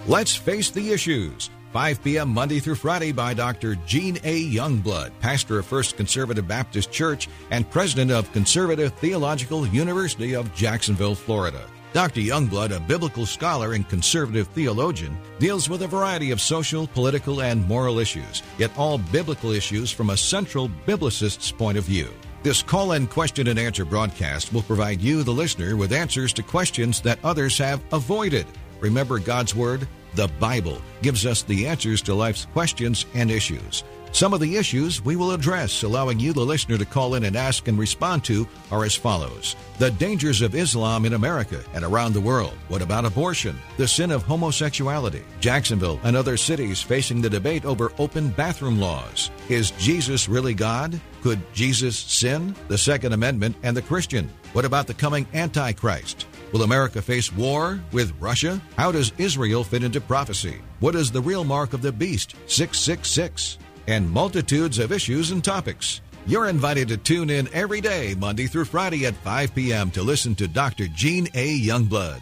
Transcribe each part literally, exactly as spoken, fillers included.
Let's Face the Issues, five p.m. Monday through Friday by Doctor Gene A. Youngblood, pastor of First Conservative Baptist Church and president of Conservative Theological University of Jacksonville, Florida. Doctor Youngblood, a biblical scholar and conservative theologian, deals with a variety of social, political, and moral issues, yet all biblical issues from a central biblicist's point of view. This call-in question and answer broadcast will provide you, the listener, with answers to questions that others have avoided. Remember, God's Word, the Bible, gives us the answers to life's questions and issues. Some of the issues we will address, allowing you, the listener, to call in and ask and respond to, are as follows. The dangers of Islam in America and around the world. What about abortion? The sin of homosexuality. Jacksonville and other cities facing the debate over open bathroom laws. Is Jesus really God? Could Jesus sin? The Second Amendment and the Christian. What about the coming Antichrist? Will America face war with Russia? How does Israel fit into prophecy? What is the real mark of the beast, six six six? And multitudes of issues and topics. You're invited to tune in every day, Monday through Friday at five p.m. to listen to Doctor Gene A. Youngblood.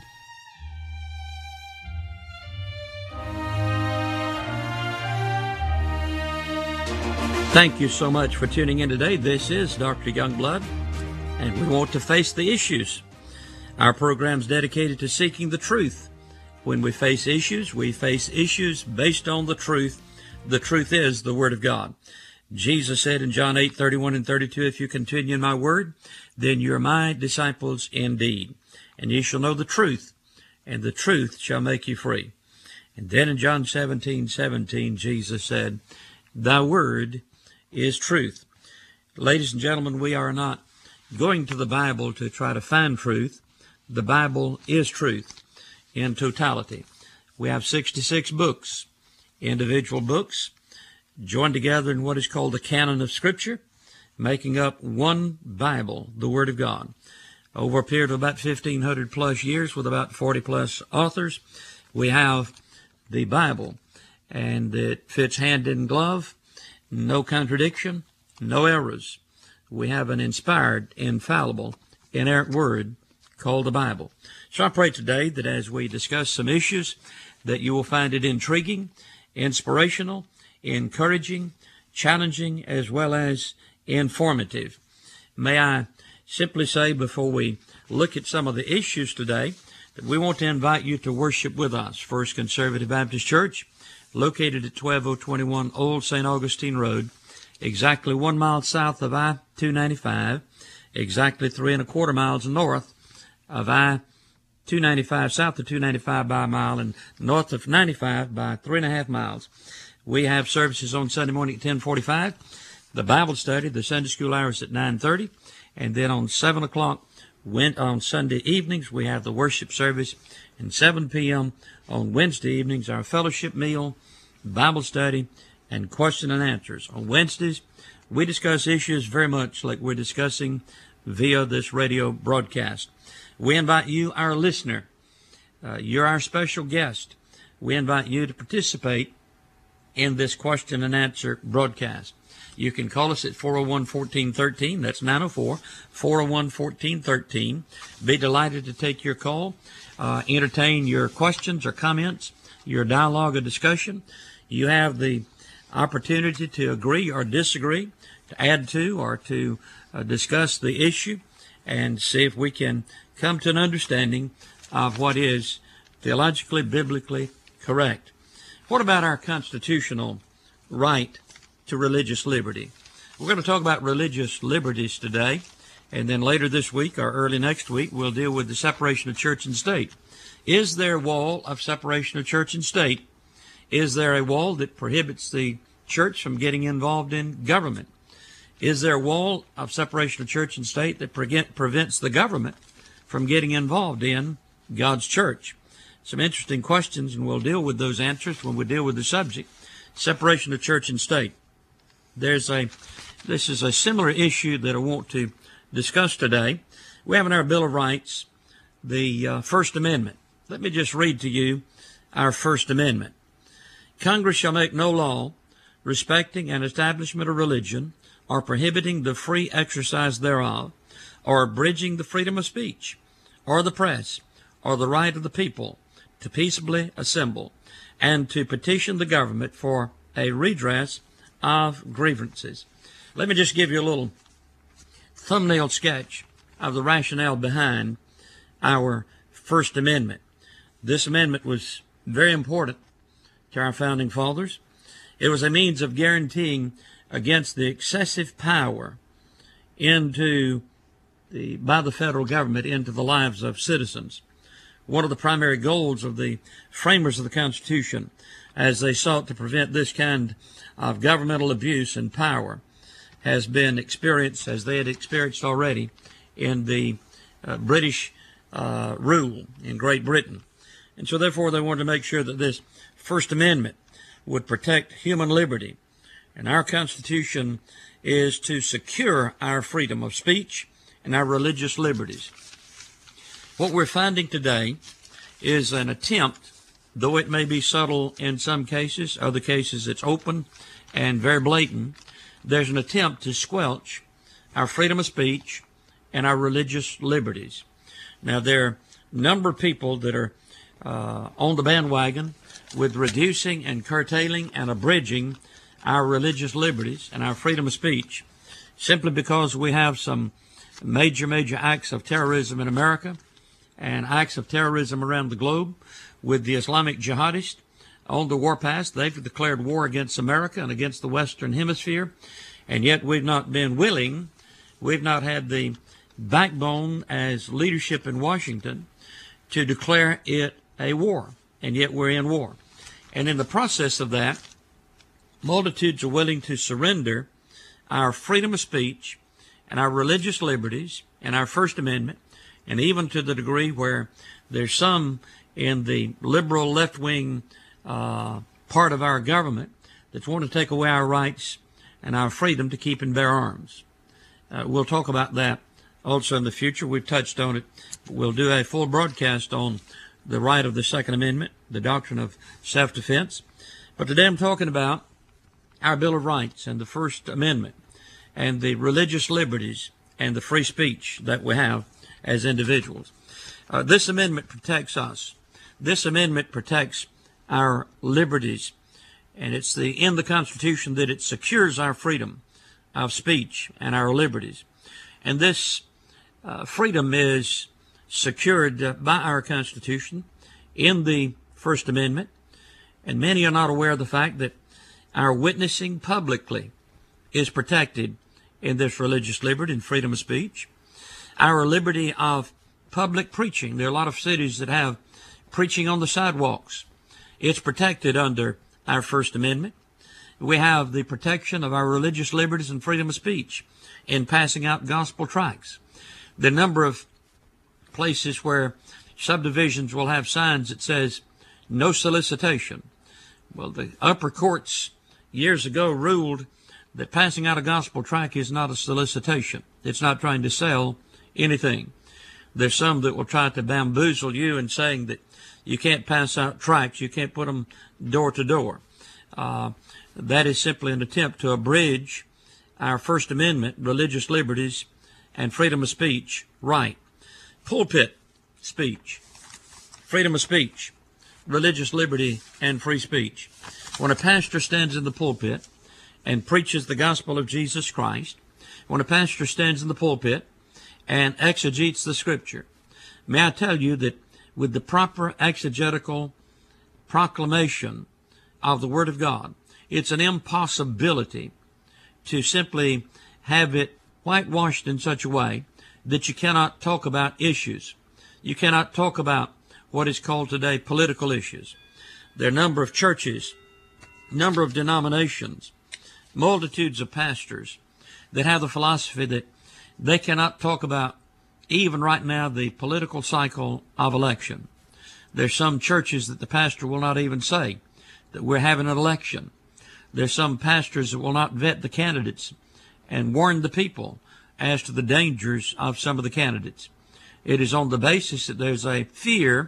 Thank you so much for tuning in today. This is Doctor Youngblood, and we want to face the issues. Our program is dedicated to seeking the truth. When we face issues, we face issues based on the truth. The truth is the Word of God. Jesus said in John eight, thirty-one and thirty-two, if you continue in my word, then you're my disciples indeed. And ye shall know the truth, and the truth shall make you free. And then in John seventeen, seventeen, Jesus said, thy word is truth. Ladies and gentlemen, we are not going to the Bible to try to find truth. The Bible is truth in totality. We have sixty-six books, individual books, joined together in what is called the canon of Scripture, making up one Bible, the Word of God. Over a period of about fifteen hundred plus years with about forty plus authors, we have the Bible, and it fits hand in glove, no contradiction, no errors. We have an inspired, infallible, inerrant Word called the Bible. So I pray today that as we discuss some issues, that you will find it intriguing, inspirational, encouraging, challenging, as well as informative. May I simply say before we look at some of the issues today that we want to invite you to worship with us. First Conservative Baptist Church, located at twelve oh twenty-one Old Saint Augustine Road, exactly one mile south of I two ninety-five, exactly three and a quarter miles north of I two ninety-five, south of two ninety-five by a mile, and north of ninety-five by three and a half miles. We have services on Sunday morning at ten forty-five, the Bible study, the Sunday school hours at nine thirty, and then on seven o'clock went on Sunday evenings, we have the worship service, and seven p.m. on Wednesday evenings, our fellowship meal, Bible study, and question and answers. On Wednesdays, we discuss issues very much like we're discussing via this radio broadcast. We invite you, our listener, uh, you're our special guest. We invite you to participate in this question and answer broadcast. You can call us at four oh one, fourteen thirteen. That's nine oh four, four oh one, fourteen thirteen. Be delighted to take your call, uh, entertain your questions or comments, your dialogue or discussion. You have the opportunity to agree or disagree, to add to or to uh, discuss the issue and see if we can come to an understanding of what is theologically, biblically correct. What about our constitutional right to religious liberty? We're going to talk about religious liberties today, and then later this week or early next week, we'll deal with the separation of church and state. Is there a wall of separation of church and state? Is there a wall that prohibits the church from getting involved in government? Is there a wall of separation of church and state that pre- prevents the government from getting involved in God's church? Some interesting questions, and we'll deal with those answers when we deal with the subject, separation of church and state. There's a, this is a similar issue that I want to discuss today. We have in our Bill of Rights the uh, First Amendment. Let me just read to you our First Amendment. Congress shall make no law respecting an establishment of religion or prohibiting the free exercise thereof, or abridging the freedom of speech, or the press, or the right of the people to peaceably assemble and to petition the government for a redress of grievances. Let me just give you a little thumbnail sketch of the rationale behind our First Amendment. This amendment was very important to our founding fathers. It was a means of guaranteeing against the excessive power into the, by the federal government into the lives of citizens. One of the primary goals of the framers of the Constitution, as they sought to prevent this kind of governmental abuse and power, has been experienced, as they had experienced already, in the uh, British uh, rule in Great Britain. And so therefore they wanted to make sure that this First Amendment would protect human liberty. And our Constitution is to secure our freedom of speech and our religious liberties. What we're finding today is an attempt, though it may be subtle in some cases, other cases it's open and very blatant, there's an attempt to squelch our freedom of speech and our religious liberties. Now, there are a number of people that are uh, on the bandwagon with reducing and curtailing and abridging our religious liberties and our freedom of speech simply because we have some major, major acts of terrorism in America and acts of terrorism around the globe with the Islamic jihadists on the warpath. They've declared war against America and against the Western Hemisphere, and yet we've not been willing, we've not had the backbone as leadership in Washington to declare it a war, and yet we're in war. And in the process of that, multitudes are willing to surrender our freedom of speech and our religious liberties and our First Amendment, and even to the degree where there's some in the liberal left-wing uh, part of our government that want to take away our rights and our freedom to keep and bear arms. Uh, we'll talk about that also in the future. We've touched on it. We'll do a full broadcast on the right of the Second Amendment, the doctrine of self-defense. But today I'm talking about our Bill of Rights and the First Amendment and the religious liberties and the free speech that we have as individuals. Uh, this amendment protects us. This amendment protects our liberties, and it's the in the Constitution that it secures our freedom of speech and our liberties. And this uh, freedom is secured uh, by our Constitution in the First Amendment, and many are not aware of the fact that our witnessing publicly is protected in this religious liberty and freedom of speech. Our liberty of public preaching. There are a lot of cities that have preaching on the sidewalks. It's protected under our First Amendment. We have the protection of our religious liberties and freedom of speech in passing out gospel tracts. The number of places where subdivisions will have signs that says no solicitation. Well, the upper courts years ago ruled that passing out a gospel tract is not a solicitation. It's not trying to sell anything. There's some that will try to bamboozle you in saying that you can't pass out tracts, you can't put them door to door. Uh, that is simply an attempt to abridge our First Amendment, religious liberties, and freedom of speech right. Pulpit speech, freedom of speech, religious liberty, and free speech. When a pastor stands in the pulpit and preaches the gospel of Jesus Christ, when a pastor stands in the pulpit and exegetes the Scripture, may I tell you that with the proper exegetical proclamation of the Word of God, it's an impossibility to simply have it whitewashed in such a way that you cannot talk about issues. You cannot talk about what is called today political issues. There are a number of churches, number of denominations, multitudes of pastors that have the philosophy that they cannot talk about, even right now, the political cycle of election. There's some churches that the pastor will not even say that we're having an election. There's some pastors that will not vet the candidates and warn the people as to the dangers of some of the candidates. It is on the basis that there's a fear,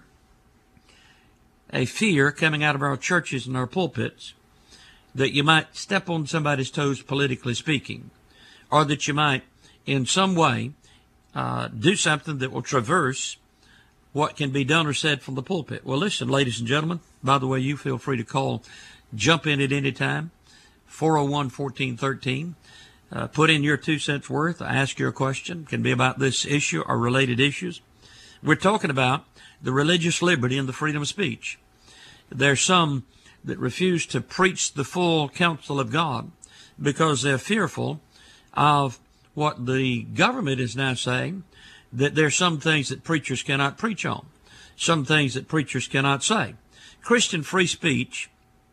a fear coming out of our churches and our pulpits that you might step on somebody's toes politically speaking, or that you might in some way uh, do something that will traverse what can be done or said from the pulpit. Well, listen, ladies and gentlemen, by the way, you feel free to call, jump in at any time, four oh one, fourteen thirteen. Uh, put in your two cents worth, ask your question. It can be about this issue or related issues. We're talking about the religious liberty and the freedom of speech. There's some that refuse to preach the full counsel of God because they're fearful of what the government is now saying, that there's some things that preachers cannot preach on, some things that preachers cannot say. Christian free speech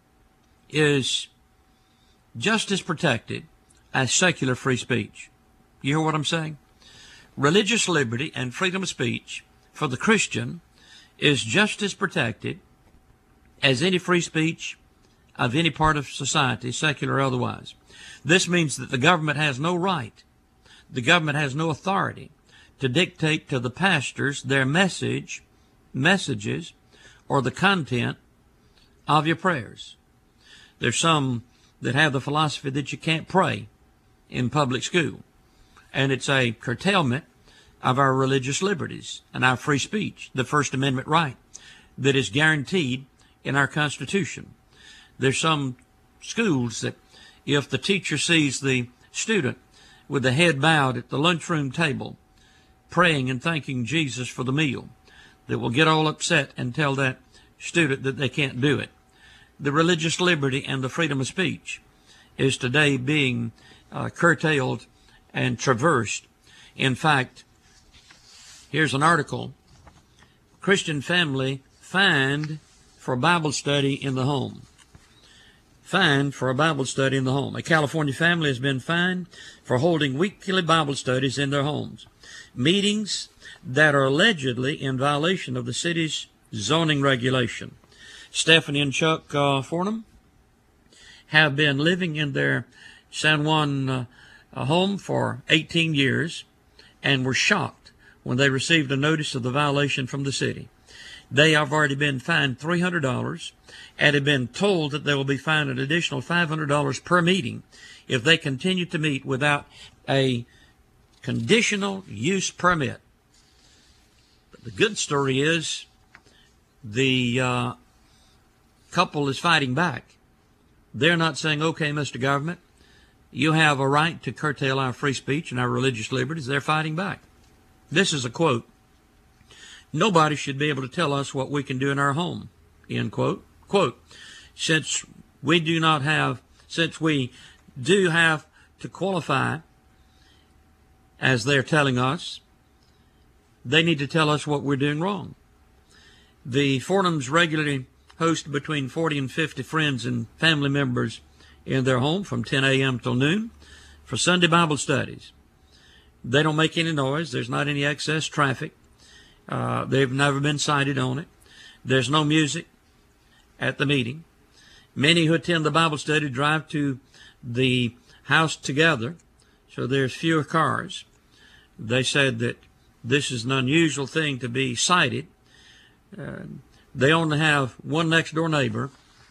is just as protected as secular free speech. You hear what I'm saying? Religious liberty and freedom of speech for the Christian is just as protected as any free speech of any part of society, secular or otherwise. This means that the government has no right, the government has no authority to dictate to the pastors their message, messages, or the content of your prayers. There's some that have the philosophy that you can't pray in public school, and it's a curtailment of our religious liberties and our free speech, the First Amendment right that is guaranteed in our Constitution. There's some schools that if the teacher sees the student with the head bowed at the lunchroom table, praying and thanking Jesus for the meal, that will get all upset and tell that student that they can't do it. The religious liberty and the freedom of speech is today being uh, curtailed and traversed. In fact, here's an article, Christian family fined for Bible study in the home. Fined for a Bible study in the home. A California family has been fined for holding weekly Bible studies in their homes. Meetings that are allegedly in violation of the city's zoning regulation. Stephanie and Chuck uh, Fornham have been living in their San Juan uh, home for eighteen years and were shocked when they received a notice of the violation from the city. They have already been fined three hundred dollars and have been told that they will be fined an additional five hundred dollars per meeting if they continue to meet without a conditional use permit. But the good story is the uh, couple is fighting back. They're not saying, okay, Mister Government, you have a right to curtail our free speech and our religious liberties. They're fighting back. This is a quote. Nobody should be able to tell us what we can do in our home, end quote. Quote, since we do not have, since we do have to qualify, as they're telling us, they need to tell us what we're doing wrong. The Fornhams regularly host between forty and fifty friends and family members in their home from ten a.m. till noon for Sunday Bible studies. They don't make any noise. There's not any excess traffic. Uh, they've never been cited on it. There's no music at the meeting. Many who attend the Bible study drive to the house together, so there's fewer cars. They said that this is an unusual thing to be cited. Uh, they only have one next door neighbor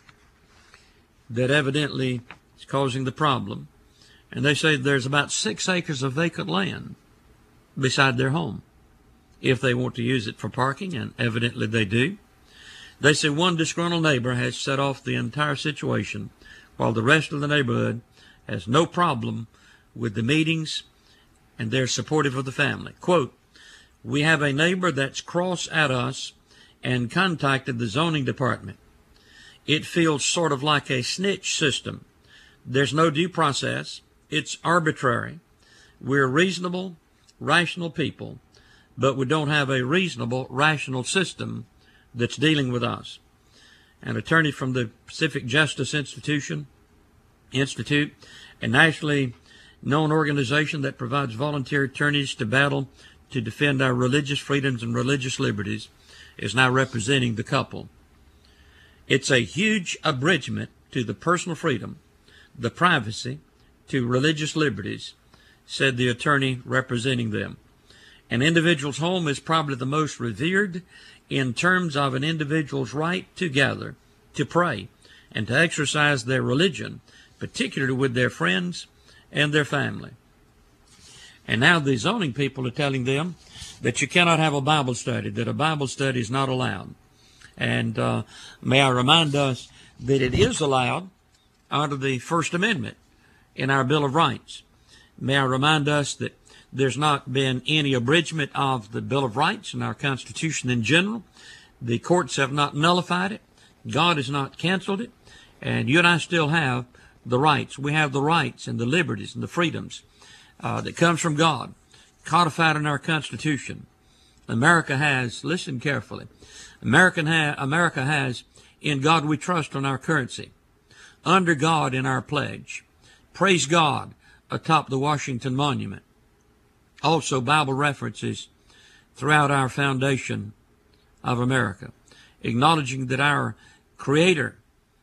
that evidently is causing the problem. And they say there's about six acres of vacant land beside their home if they want to use it for parking, and evidently they do. They say one disgruntled neighbor has set off the entire situation while the rest of the neighborhood has no problem with the meetings and they're supportive of the family. Quote, we have a neighbor that's cross at us and contacted the zoning department. It feels sort of like a snitch system. There's no due process. It's arbitrary. We're reasonable, rational people, but we don't have a reasonable, rational system that's dealing with us. An attorney from the Pacific Justice Institution, Institute, a nationally known organization that provides volunteer attorneys to battle to defend our religious freedoms and religious liberties, is now representing the couple. It's a huge abridgment to the personal freedom, the privacy, to religious liberties, said the attorney representing them. An individual's home is probably the most revered in terms of an individual's right to gather, to pray, and to exercise their religion, particularly with their friends and their family. And now the zoning people are telling them that you cannot have a Bible study, that a Bible study is not allowed. And uh, may I remind us that it is allowed under the First Amendment in our Bill of Rights. May I remind us that there's not been any abridgment of the Bill of Rights in our Constitution in general. The courts have not nullified it. God has not canceled it. And you and I still have the rights. We have the rights and the liberties and the freedoms uh, that comes from God, codified in our Constitution. America has, listen carefully, American ha- America has, in God we trust on our currency, under God in our pledge, praise God atop the Washington Monument. Also Bible references throughout our foundation of America, acknowledging that our Creator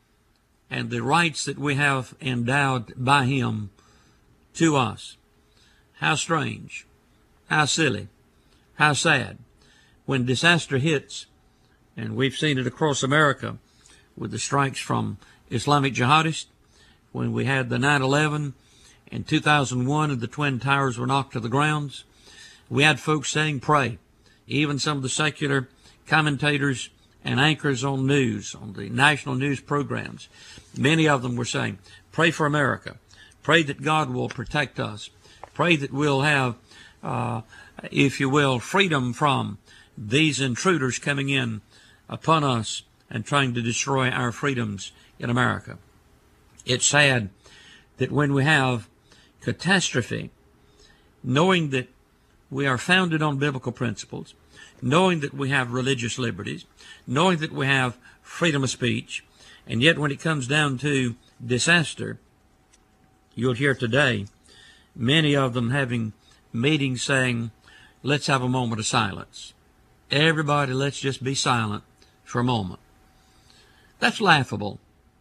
and the rights that we have endowed by Him to us. How strange, how silly, how sad when disaster hits, and we've seen it across America with the strikes from Islamic jihadists, when we had the nine eleven in two thousand one and the Twin Towers were knocked to the grounds. We had folks saying, pray. Even some of the secular commentators and anchors on news, on the national news programs, many of them were saying, pray for America. Pray that God will protect us. Pray that we'll have, uh, if you will, freedom from these intruders coming in upon us and trying to destroy our freedoms in America. It's sad that when we have catastrophe, knowing that we are founded on biblical principles, knowing that we have religious liberties, knowing that we have freedom of speech, and yet when it comes down to disaster, you'll hear today many of them having meetings saying, let's have a moment of silence. Everybody, let's just be silent for a moment. That's laughable.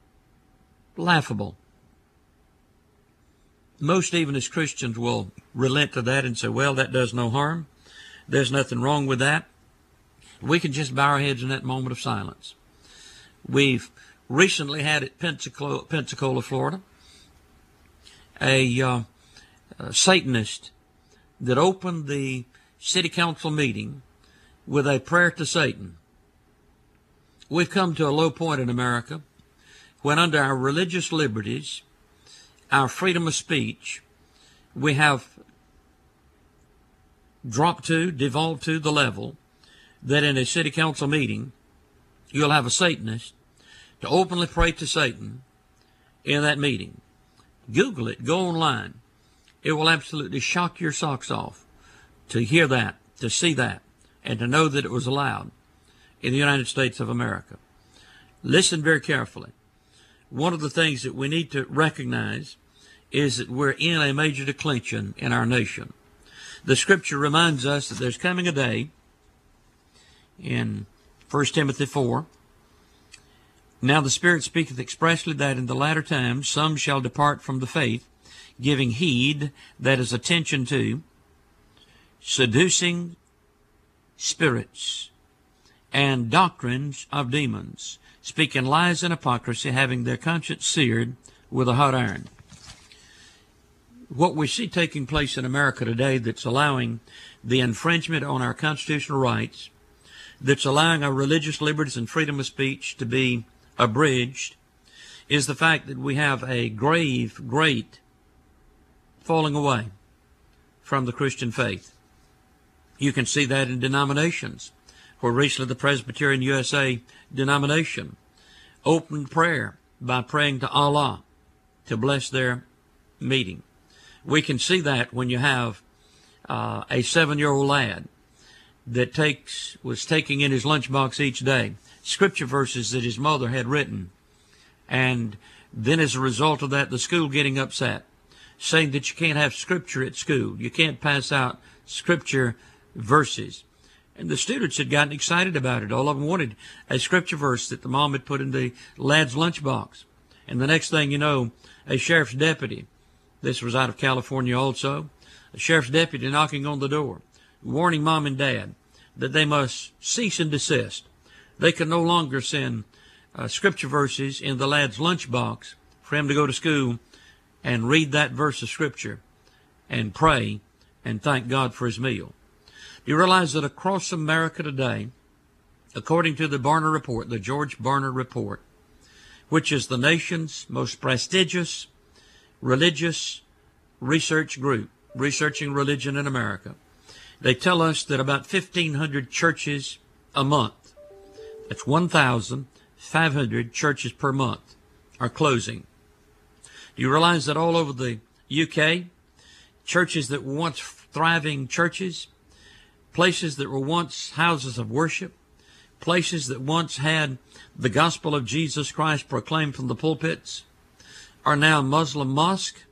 Laughable. Most, even as Christians, will relent to that and say, well, that does no harm. There's nothing wrong with that. We can just bow our heads in that moment of silence. We've recently had at Pensacola, Pensacola Florida, a, uh, a Satanist that opened the city council meeting with a prayer to Satan. We've come to a low point in America when under our religious liberties, our freedom of speech, we have dropped to, devolved to the level that in a city council meeting, you'll have a Satanist to openly pray to Satan in that meeting. Google it, go online. It will absolutely shock your socks off to hear that, to see that, and to know that it was allowed in the United States of America. Listen very carefully. One of the things that we need to recognize is that we're in a major declension in our nation. The Scripture reminds us that there's coming a day in First Timothy four. Now the Spirit speaketh expressly that in the latter times some shall depart from the faith, giving heed, that is attention to, seducing spirits and doctrines of demons, speaking lies and hypocrisy, having their conscience seared with a hot iron. What we see taking place in America today that's allowing the infringement on our constitutional rights, that's allowing our religious liberties and freedom of speech to be abridged, is the fact that we have a grave, great falling away from the Christian faith. You can see that in denominations, where recently the Presbyterian U S A denomination opened prayer by praying to Allah to bless their meeting. We can see that when you have uh, a seven-year-old lad that takes was taking in his lunchbox each day scripture verses that his mother had written, and then as a result of that, the school getting upset, saying that you can't have scripture at school, you can't pass out scripture verses. And the students had gotten excited about it. All of them wanted a scripture verse that the mom had put in the lad's lunchbox. And the next thing you know, a sheriff's deputy, this was out of California also, a sheriff's deputy knocking on the door, warning mom and dad that they must cease and desist. They could no longer send uh, scripture verses in the lad's lunchbox for him to go to school and read that verse of scripture and pray and thank God for his meal. Do you realize that across America today, according to the Barna Report, the George Barna Report, which is the nation's most prestigious religious research group, researching religion in America, they tell us that about fifteen hundred churches a month, that's one thousand five hundred churches per month, are closing. Do you realize that all over the U K, churches that were once thriving churches, places that were once houses of worship, places that once had the gospel of Jesus Christ proclaimed from the pulpits, are now Muslim mosques,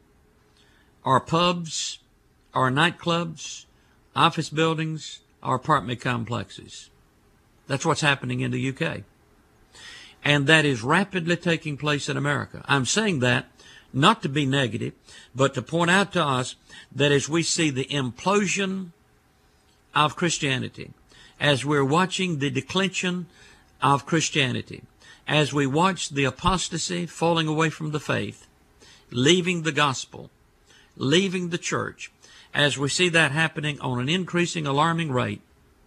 are pubs, are nightclubs, office buildings, or apartment complexes. That's what's happening in the U K. And that is rapidly taking place in America. I'm saying that not to be negative, but to point out to us that as we see the implosion of Christianity, as we're watching the declension of Christianity, as we watch the apostasy falling away from the faith, leaving the gospel, leaving the church, as we see that happening on an increasing, alarming rate,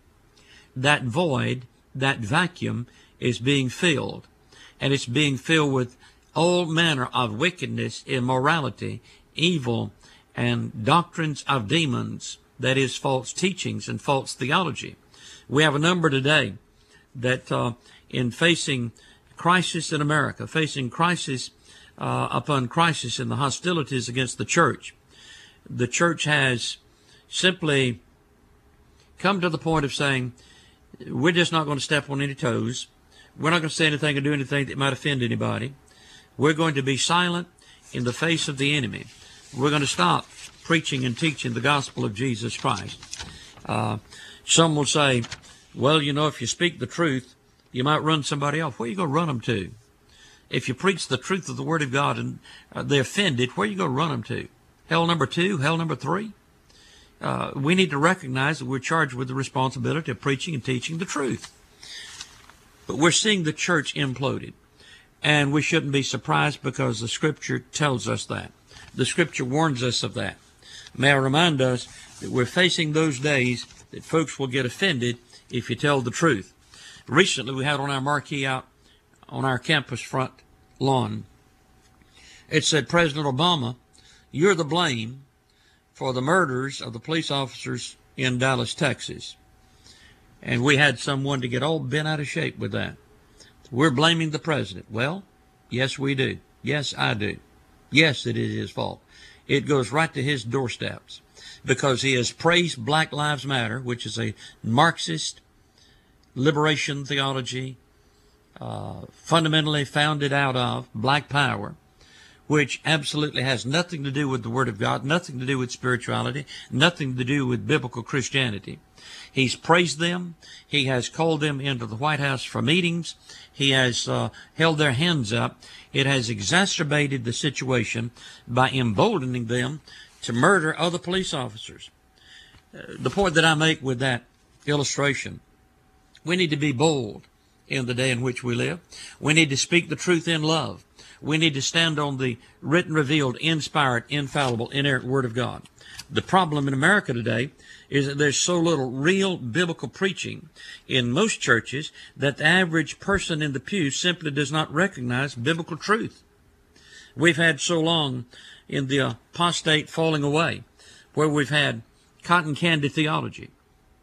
that void, that vacuum is being filled. And it's being filled with all manner of wickedness, immorality, evil, and doctrines of demons, that is, false teachings and false theology. We have a number today that uh, in facing crisis in America, facing crisis uh, upon crisis in the hostilities against the church, the church has simply come to the point of saying, we're just not going to step on any toes. We're not going to say anything or do anything that might offend anybody. We're going to be silent in the face of the enemy. We're going to stop preaching and teaching the gospel of Jesus Christ. Uh, some will say, well, you know, if you speak the truth, you might run somebody off. Where are you going to run them to? If you preach the truth of the Word of God and uh, they're offended, where are you going to run them to? Hell number two? Hell number three? Uh, we need to recognize that we're charged with the responsibility of preaching and teaching the truth. But we're seeing the church imploded. And we shouldn't be surprised because the Scripture tells us that. The Scripture warns us of that. May I remind us that we're facing those days that folks will get offended if you tell the truth. Recently, we had on our marquee out on our campus front lawn, it said, President Obama, you're the blame for the murders of the police officers in Dallas, Texas. And we had someone to get all bent out of shape with that. We're blaming the president. Well, yes, we do. Yes, I do. Yes, it is his fault. It goes right to his doorsteps because he has praised Black Lives Matter, which is a Marxist liberation theology, uh, fundamentally founded out of Black Power, which absolutely has nothing to do with the Word of God, nothing to do with spirituality, nothing to do with biblical Christianity. He's praised them. He has called them into the White House for meetings. He has uh, held their hands up. It has exacerbated the situation by emboldening them to murder other police officers. Uh, the point that I make with that illustration, we need to be bold in the day in which we live. We need to speak the truth in love. We need to stand on the written, revealed, inspired, infallible, inerrant Word of God. The problem in America today is that there's so little real biblical preaching in most churches that the average person in the pew simply does not recognize biblical truth. We've had so long in the apostate falling away where we've had cotton candy theology.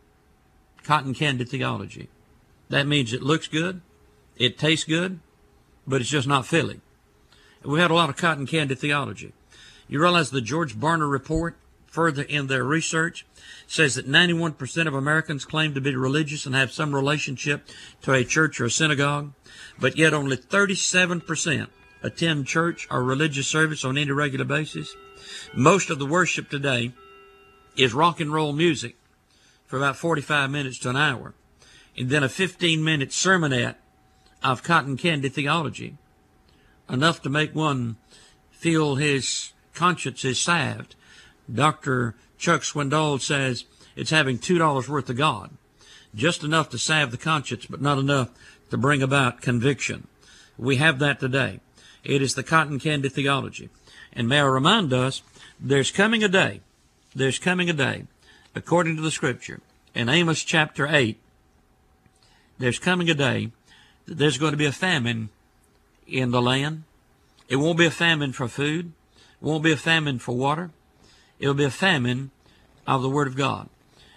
Cotton candy theology. That means it looks good, it tastes good, but it's just not filling. We had a lot of cotton candy theology. You realize the George Barna Report, further in their research, says that ninety-one percent of Americans claim to be religious and have some relationship to a church or a synagogue, but yet only thirty-seven percent attend church or religious service on any regular basis. Most of the worship today is rock and roll music for about forty-five minutes to an hour, and then a fifteen-minute sermonette of cotton candy theology, enough to make one feel his conscience is salved. Doctor Chuck Swindoll says it's having two dollars worth of God, just enough to salve the conscience, but not enough to bring about conviction. We have that today. It is the cotton candy theology. And may I remind us, there's coming a day, there's coming a day, according to the Scripture, in Amos chapter eight, there's coming a day that there's going to be a famine in the land. It won't be a famine for food. It won't be a famine for water. It will be a famine of the Word of God.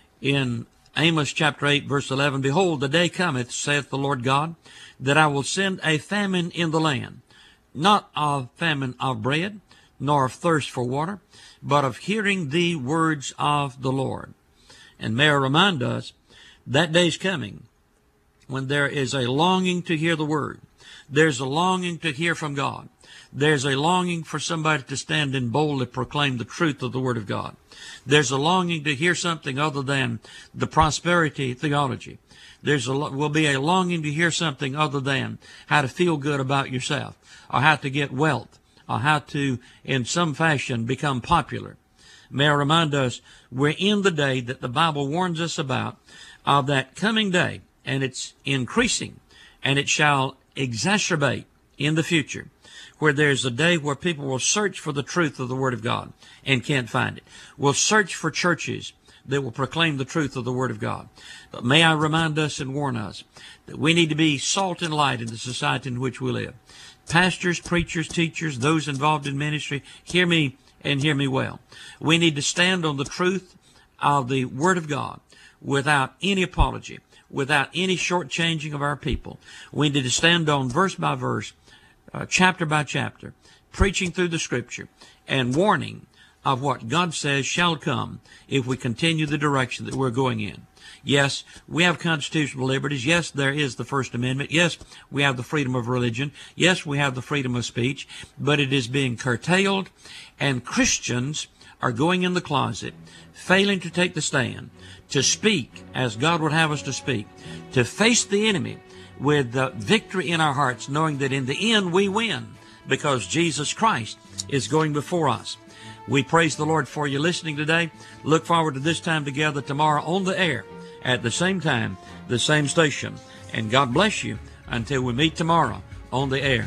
In Amos chapter eight, verse eleven, behold, the day cometh, saith the Lord God, that I will send a famine in the land, not of famine of bread, nor of thirst for water, but of hearing the words of the Lord. And may I remind us, that day's coming when there is a longing to hear the Word. There's a longing to hear from God. There's a longing for somebody to stand and boldly proclaim the truth of the Word of God. There's a longing to hear something other than the prosperity theology. There's a, will be a longing to hear something other than how to feel good about yourself, or how to get wealth, or how to, in some fashion, become popular. May I remind us, we're in the day that the Bible warns us about, of that coming day, and it's increasing, and it shall exacerbate in the future, where there's a day where people will search for the truth of the Word of God and can't find it. Will search for churches that will proclaim the truth of the Word of God. But may I remind us and warn us that we need to be salt and light in the society in which we live. Pastors, preachers, teachers, those involved in ministry, hear me and hear me well. We need to stand on the truth of the Word of God without any apology, without any shortchanging of our people. We need to stand on verse by verse, uh, chapter by chapter, preaching through the Scripture and warning of what God says shall come if we continue the direction that we're going in. Yes, we have constitutional liberties. Yes, there is the First Amendment. Yes, we have the freedom of religion. Yes, we have the freedom of speech, but it is being curtailed, and Christians are going in the closet, failing to take the stand, to speak as God would have us to speak, to face the enemy with uh, victory in our hearts, knowing that in the end we win because Jesus Christ is going before us. We praise the Lord for you listening today. Look forward to this time together tomorrow on the air at the same time, the same station. And God bless you until we meet tomorrow on the air.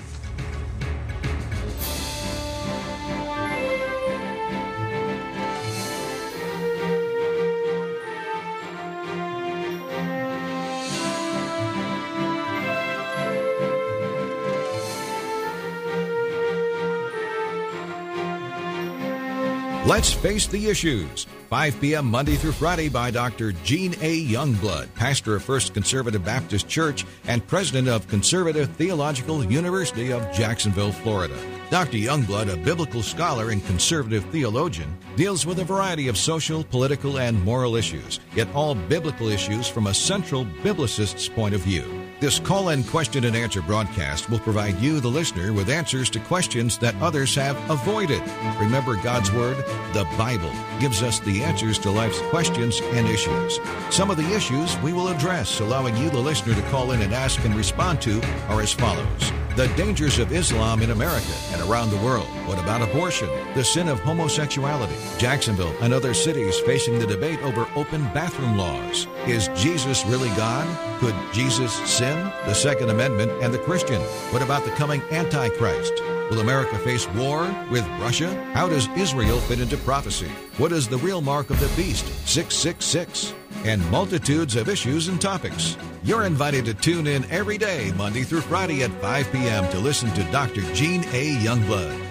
Let's Face the Issues, five p.m. Monday through Friday by Doctor Gene A. Youngblood, pastor of First Conservative Baptist Church and president of Conservative Theological University of Jacksonville, Florida. Doctor Youngblood, a biblical scholar and conservative theologian, deals with a variety of social, political, and moral issues, yet all biblical issues from a central biblicist's point of view. This call-in question and answer broadcast will provide you, the listener, with answers to questions that others have avoided. Remember, God's Word, the Bible, gives us the answers to life's questions and issues. Some of the issues we will address, allowing you, the listener, to call in and ask and respond to, are as follows. The dangers of Islam in America and around the world. What about abortion? The sin of homosexuality. Jacksonville and other cities facing the debate over open bathroom laws. Is Jesus really God? Could Jesus sin? The Second Amendment and the Christian. What about the coming Antichrist? Will America face war with Russia? How does Israel fit into prophecy? What is the real mark of the beast? six six six. And multitudes of issues and topics. You're invited to tune in every day, Monday through Friday at five p.m. to listen to Doctor Gene A. Youngblood.